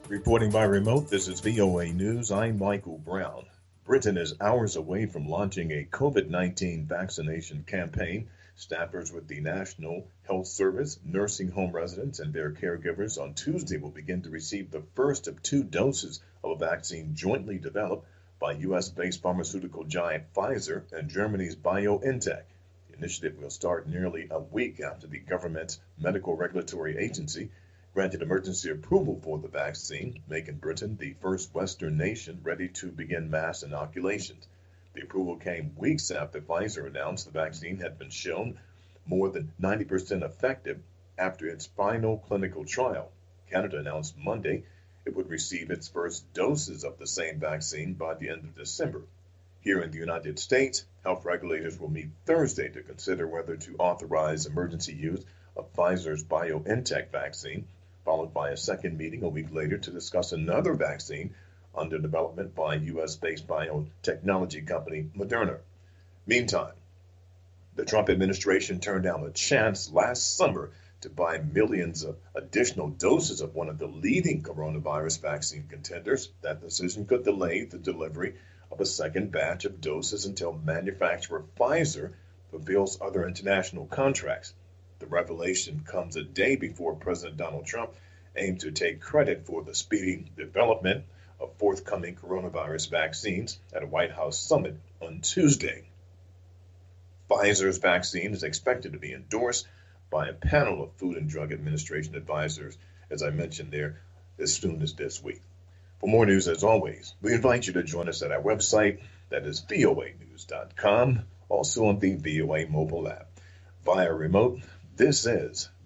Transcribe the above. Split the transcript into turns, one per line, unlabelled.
Reporting by remote, this is VOA News. I'm Michael Brown. Britain is hours away from launching a COVID-19 vaccination campaign. Staffers with the National Health Service, nursing home residents, and their caregivers on Tuesday will begin to receive the first of two doses of a vaccine jointly developed by U.S.-based pharmaceutical giant Pfizer and Germany's BioNTech. The initiative will start nearly a week after the government's medical regulatory agency granted emergency approval for the vaccine, making Britain the first Western nation ready to begin mass inoculations. The approval came weeks after Pfizer announced the vaccine had been shown more than 90% effective after its final clinical trial. Canada announced Monday it would receive its first doses of the same vaccine by the end of December. Here in the United States, health regulators will meet Thursday to consider whether to authorize emergency use of Pfizer's BioNTech vaccine, followed by a second meeting a week later to discuss another vaccine under development by U.S.-based biotechnology company Moderna. Meantime, the Trump administration turned down a chance last summer to buy millions of additional doses of one of the leading coronavirus vaccine contenders. That decision could delay the delivery of a second batch of doses until manufacturer Pfizer fulfills other international contracts. The revelation comes a day before President Donald Trump aimed to take credit for the speedy development of forthcoming coronavirus vaccines at a White House summit on Tuesday. Pfizer's vaccine is expected to be endorsed by a panel of Food and Drug Administration advisors, as I mentioned there, as soon as this week. For more news, as always, we invite you to join us at our website, that is voanews.com, also on the VOA mobile app. Via remote, this is